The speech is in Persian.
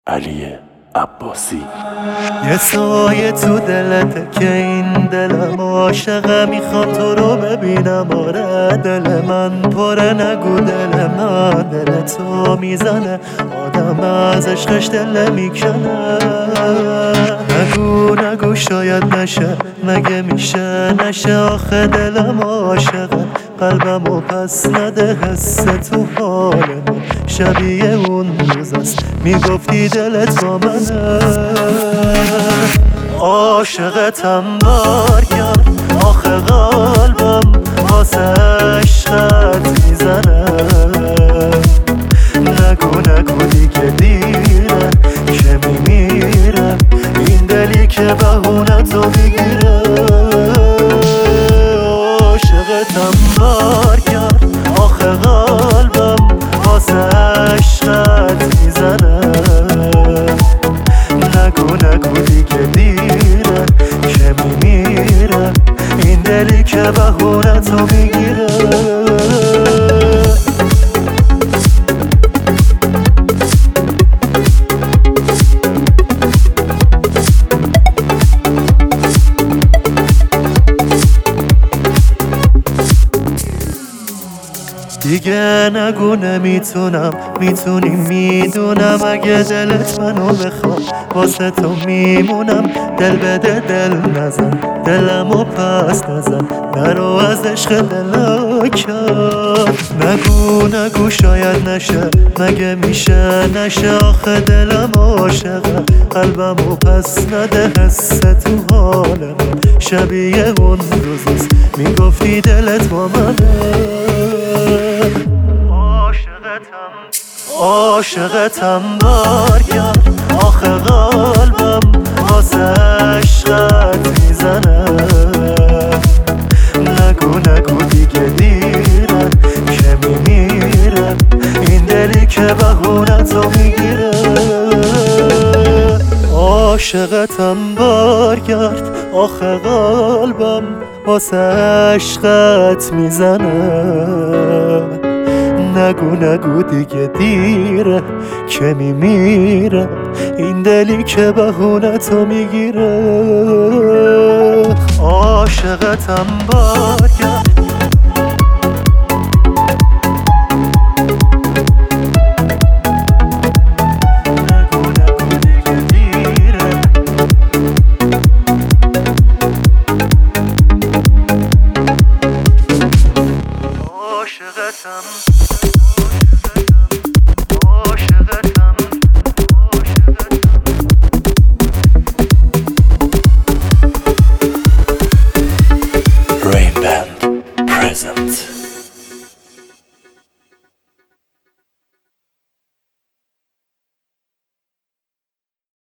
علی عباسی. یه سایه تو دلته که این دلم عاشقه، میخوام تو رو ببینم. آره دل من پره، نگو دل من دل تو میزنه، آدم از عشقش دل میکنه. نگو شاید نشه، مگه میشه نشه؟ آخه دلم عاشقه، قلبمو پس نده. حس تو حال من شبیه اون روزست، میگفتی دلت با منه. عاشقتم بار کرد، آخه قلبم واسه عشقت میزنه. نگو دیگه دیره که میمیره، این دلی که بهونه تو میگیره. عاشقتم بار کرد، آخه قلبم واسه عشقت میزنه. نگو دیگه دیره که میمیره، این دلی که بهونه تو میگیره. دیگه نگو نمیتونم، میتونی میدونم. اگه دلت منو بخواد واسه تو میمونم. دل بده دل نزن، دلمو پس نزن، نرو از عشق دلکم. نگو شاید نشه، مگه میشه نشه؟ آخه دلم عاشقه، قلبمو پس نده. حس تو حال من شبیه اون روزست، میگفتی دلت با منه. عاشقتم بار کرد، آخه قلبم واسه عشقت میزنه. نگو دیگه دیره که میمیره، این دلی که بهونه تو میگیره. عاشقتم بار کرد، آخه قلبم واسه عشقت میزنه. نگو دیگه دیره که میمیره، این دلی که بهونه تو میگیره. عاشقتم بار کرد،